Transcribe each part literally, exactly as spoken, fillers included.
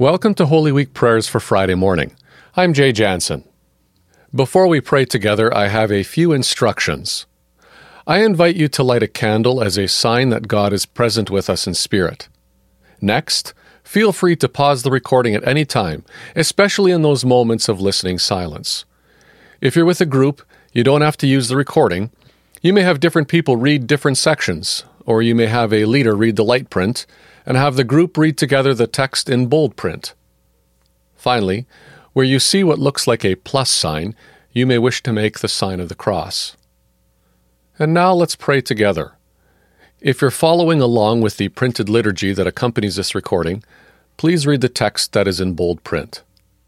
Welcome to Holy Week Prayers for Friday morning. I'm Jay Jansen. Before we pray together, I have a few instructions. I invite you to light a candle as a sign that God is present with us in spirit. Next, feel free to pause the recording at any time, especially in those moments of listening silence. If you're with a group, you don't have to use the recording. You may have different people read different sections, or you may have a leader read the light print, and have the group read together the text in bold print. Finally, where you see what looks like a plus sign, you may wish to make the sign of the cross. And now let's pray together. If you're following along with the printed liturgy that accompanies this recording, please read the text that is in bold print.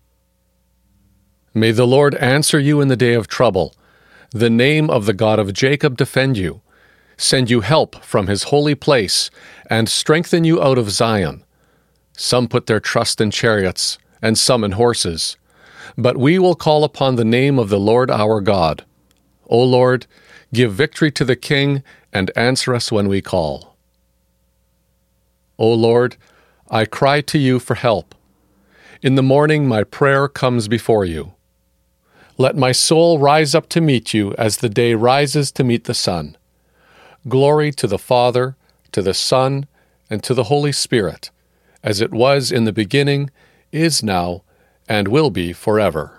May the Lord answer you in the day of trouble. The name of the God of Jacob defend you. Send you help from his holy place, and strengthen you out of Zion. Some put their trust in chariots, and some in horses. But we will call upon the name of the Lord our God. O Lord, give victory to the King, and answer us when we call. O Lord, I cry to you for help. In the morning my prayer comes before you. Let my soul rise up to meet you as the day rises to meet the sun. Glory to the Father, to the Son, and to the Holy Spirit, as it was in the beginning, is now, and will be forever.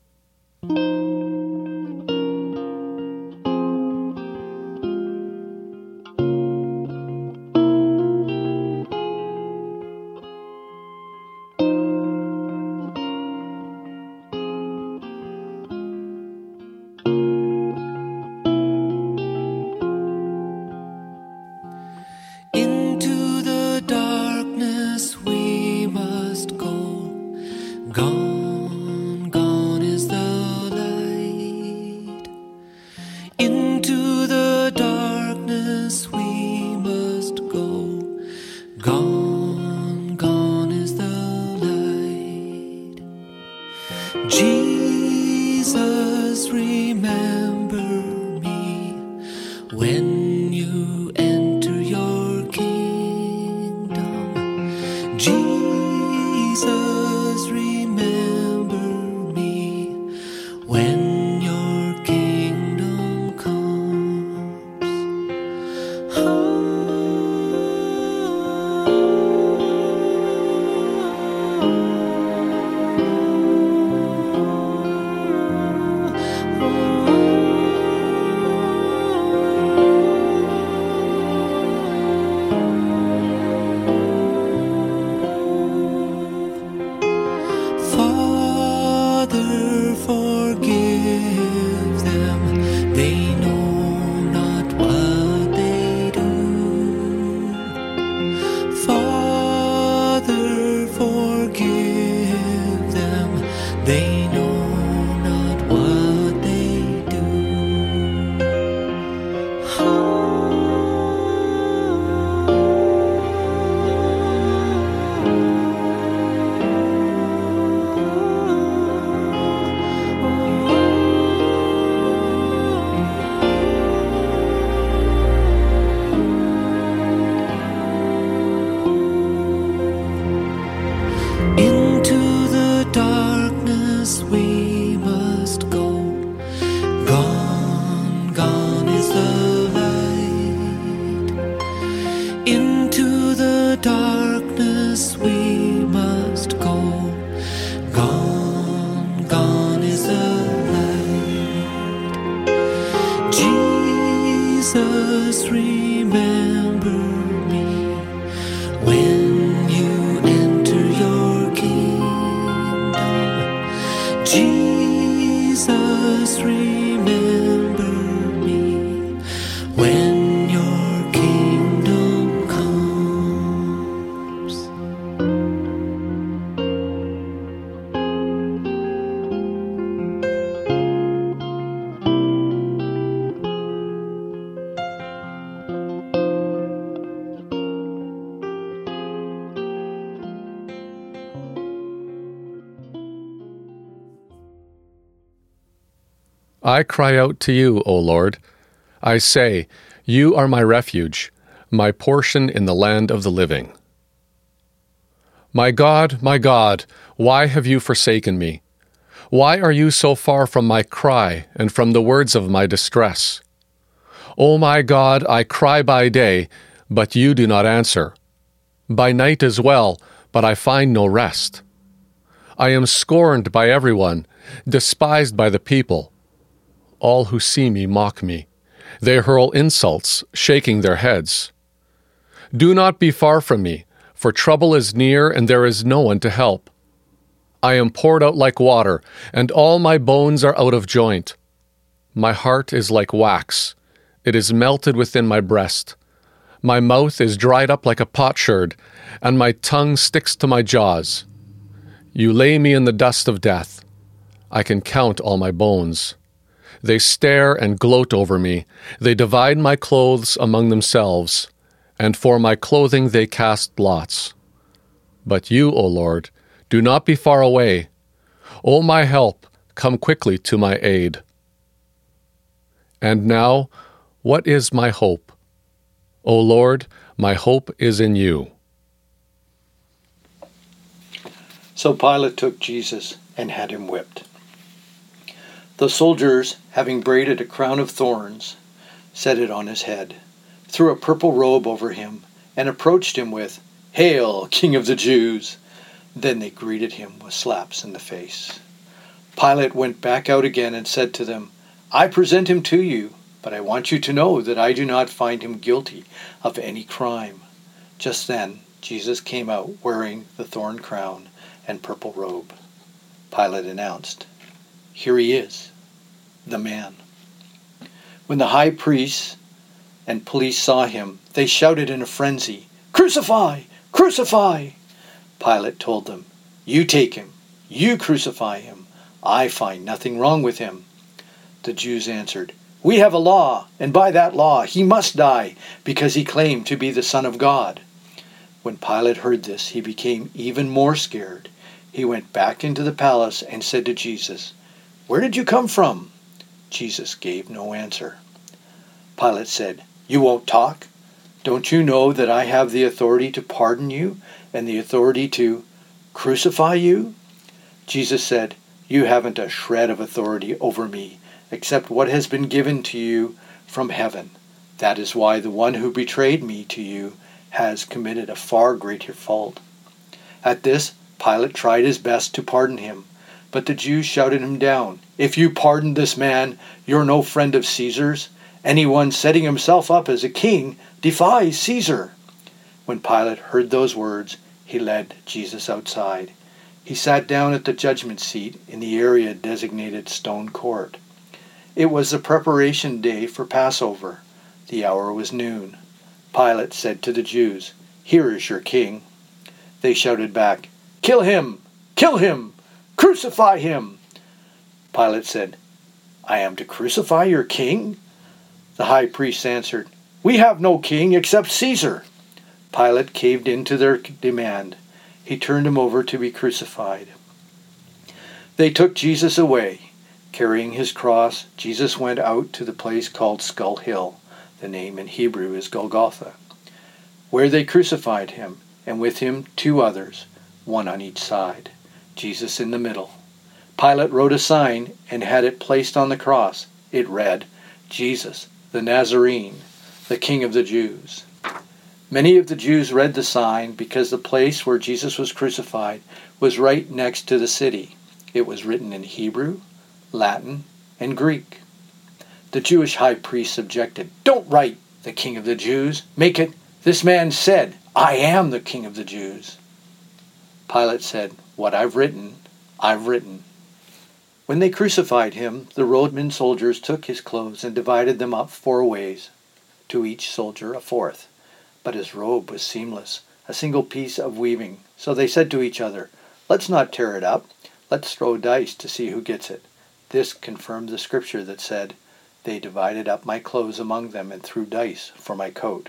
Gone, gone is the light. Into the darkness we must go. Gone, gone is the light. Jesus, remember me when you enter your kingdom. Jesus, when your kingdom comes. Oh, Father, forgive them, they know not what they do. Father, forgive them, they know not what they do. Oh. Into the darkness we must go. Gone, gone is the light. Into the darkness we must go. Gone, gone is the light. Jesus, remember me when you enter your kingdom. Jesus, remember me when your kingdom comes. I cry out to you, O Lord. I say, you are my refuge, my portion in the land of the living. My God, my God, why have you forsaken me? Why are you so far from my cry and from the words of my distress? O my God, I cry by day, but you do not answer. By night as well, but I find no rest. I am scorned by everyone, despised by the people. All who see me mock me. They hurl insults, shaking their heads. Do not be far from me, for trouble is near and there is no one to help. I am poured out like water, and all my bones are out of joint. My heart is like wax. It is melted within my breast. My mouth is dried up like a potsherd, and my tongue sticks to my jaws. You lay me in the dust of death. I can count all my bones. They stare and gloat over me. They divide my clothes among themselves, and for my clothing they cast lots. But you, O Lord, do not be far away. O my help, come quickly to my aid. And now, what is my hope? O Lord, my hope is in you. So Pilate took Jesus and had him whipped. The soldiers, having braided a crown of thorns, set it on his head, threw a purple robe over him, and approached him with, "Hail, King of the Jews!" Then they greeted him with slaps in the face. Pilate went back out again and said to them, "I present him to you, but I want you to know that I do not find him guilty of any crime." Just then Jesus came out wearing the thorn crown and purple robe. Pilate announced, "Here he is, the man." When the high priests and police saw him, they shouted in a frenzy, "Crucify! Crucify!" Pilate told them, "You take him. You crucify him. I find nothing wrong with him." The Jews answered, "We have a law, and by that law he must die, because he claimed to be the Son of God." When Pilate heard this, he became even more scared. He went back into the palace and said to Jesus, "Where did you come from?" Jesus gave no answer. Pilate said, "You won't talk? Don't you know that I have the authority to pardon you and the authority to crucify you?" Jesus said, "You haven't a shred of authority over me, except what has been given to you from heaven. That is why the one who betrayed me to you has committed a far greater fault." At this, Pilate tried his best to pardon him, but the Jews shouted him down. "If you pardon this man, you're no friend of Caesar's. Anyone setting himself up as a king defies Caesar." When Pilate heard those words, he led Jesus outside. He sat down at the judgment seat in the area designated Stone Court. It was the preparation day for Passover. The hour was noon. Pilate said to the Jews, "Here is your king." They shouted back, "Kill him! Kill him! Crucify him!" Pilate said, "I am to crucify your king?" The high priests answered, "We have no king except Caesar." Pilate caved in to their demand. He turned him over to be crucified. They took Jesus away. Carrying his cross, Jesus went out to the place called Skull Hill. The name in Hebrew is Golgotha, where they crucified him, and with him two others, one on each side, Jesus in the middle. Pilate wrote a sign and had it placed on the cross. It read, "Jesus, the Nazarene, the King of the Jews." Many of the Jews read the sign because the place where Jesus was crucified was right next to the city. It was written in Hebrew, Latin, and Greek. The Jewish high priests objected. "Don't write the King of the Jews. Make it, 'This man said, I am the King of the Jews.'" Pilate said, "What I've written, I've written." When they crucified him, the Roman soldiers took his clothes and divided them up four ways, to each soldier a fourth. But his robe was seamless, a single piece of weaving. So they said to each other, "Let's not tear it up. Let's throw dice to see who gets it." This confirmed the scripture that said, "They divided up my clothes among them and threw dice for my coat."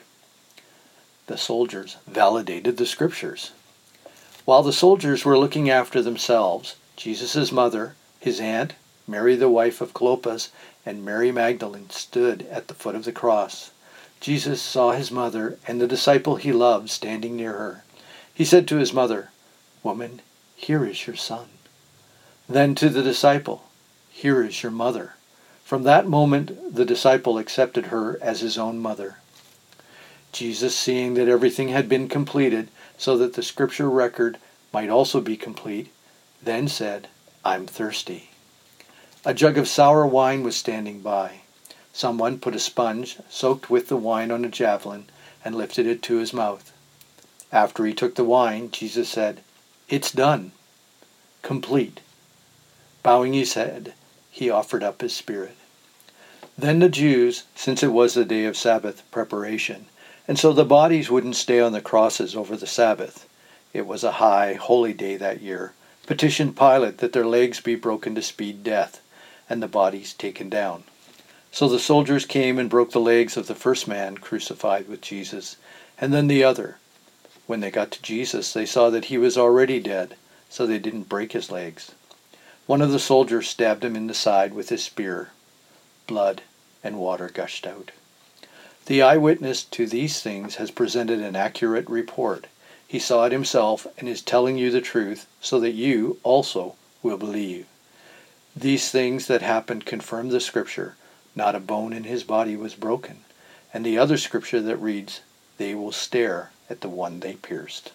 The soldiers validated the scriptures. While the soldiers were looking after themselves, Jesus' mother, his aunt, Mary the wife of Clopas, and Mary Magdalene stood at the foot of the cross. Jesus saw his mother and the disciple he loved standing near her. He said to his mother, "Woman, here is your son." Then to the disciple, "Here is your mother." From that moment the disciple accepted her as his own mother. Jesus, seeing that everything had been completed, so that the scripture record might also be complete, then said, "I'm thirsty." A jug of sour wine was standing by. Someone put a sponge soaked with the wine on a javelin and lifted it to his mouth. After he took the wine, Jesus said, "It's done. Complete." Bowing his head, he offered up his spirit. Then the Jews, since it was the day of Sabbath preparation, and so the bodies wouldn't stay on the crosses over the Sabbath, it was a high, holy day that year, petitioned Pilate that their legs be broken to speed death, and the bodies taken down. So the soldiers came and broke the legs of the first man crucified with Jesus, and then the other. When they got to Jesus, they saw that he was already dead, so they didn't break his legs. One of the soldiers stabbed him in the side with his spear. Blood and water gushed out. The eyewitness to these things has presented an accurate report. He saw it himself and is telling you the truth so that you also will believe. These things that happened confirm the scripture, "Not a bone in his body was broken," and the other scripture that reads, "They will stare at the one they pierced."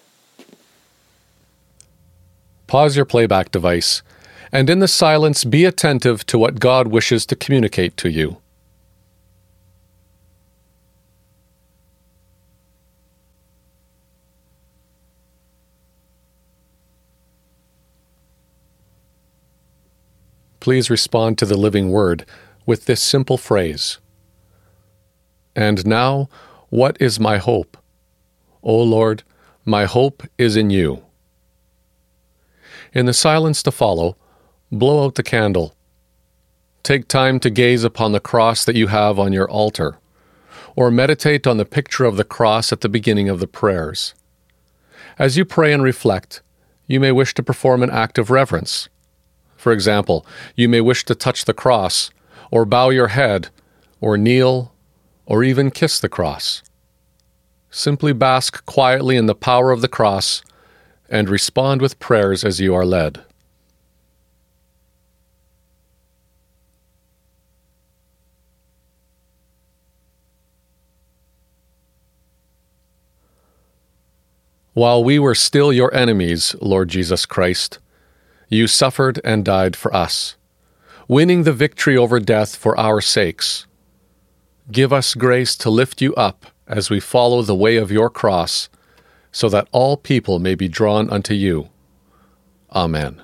Pause your playback device, and in the silence be attentive to what God wishes to communicate to you. Please respond to the living word with this simple phrase. And now, what is my hope? O Lord, my hope is in you. In the silence to follow, blow out the candle. Take time to gaze upon the cross that you have on your altar, or meditate on the picture of the cross at the beginning of the prayers. As you pray and reflect, you may wish to perform an act of reverence. For example, you may wish to touch the cross, or bow your head, or kneel, or even kiss the cross. Simply bask quietly in the power of the cross and respond with prayers as you are led. While we were still your enemies, Lord Jesus Christ, you suffered and died for us, winning the victory over death for our sakes. Give us grace to lift you up as we follow the way of your cross, so that all people may be drawn unto you. Amen.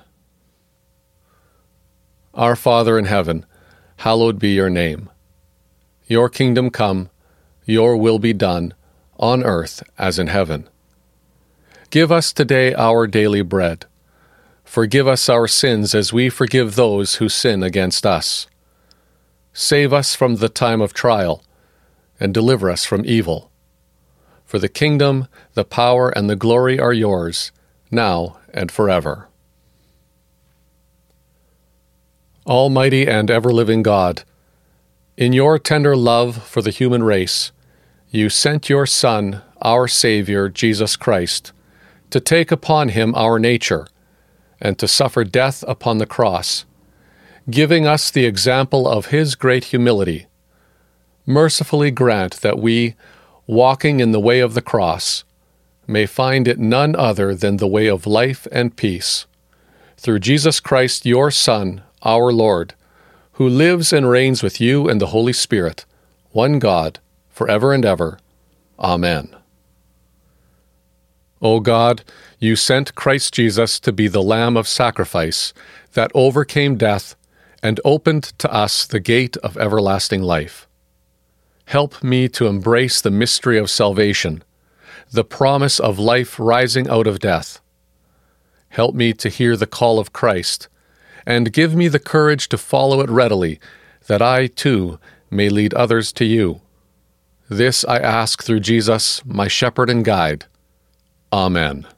Our Father in heaven, hallowed be your name. Your kingdom come, your will be done, on earth as in heaven. Give us today our daily bread. Forgive us our sins as we forgive those who sin against us. Save us from the time of trial, and deliver us from evil. For the kingdom, the power, and the glory are yours, now and forever. Almighty and ever-living God, in your tender love for the human race, you sent your Son, our Savior, Jesus Christ, to take upon him our nature, and to suffer death upon the cross, giving us the example of his great humility. Mercifully grant that we, walking in the way of the cross, may find it none other than the way of life and peace. Through Jesus Christ, your Son, our Lord, who lives and reigns with you and the Holy Spirit, one God, forever and ever. Amen. O God, you sent Christ Jesus to be the Lamb of sacrifice that overcame death and opened to us the gate of everlasting life. Help me to embrace the mystery of salvation, the promise of life rising out of death. Help me to hear the call of Christ, and give me the courage to follow it readily, that I, too, may lead others to you. This I ask through Jesus, my shepherd and guide. Amen.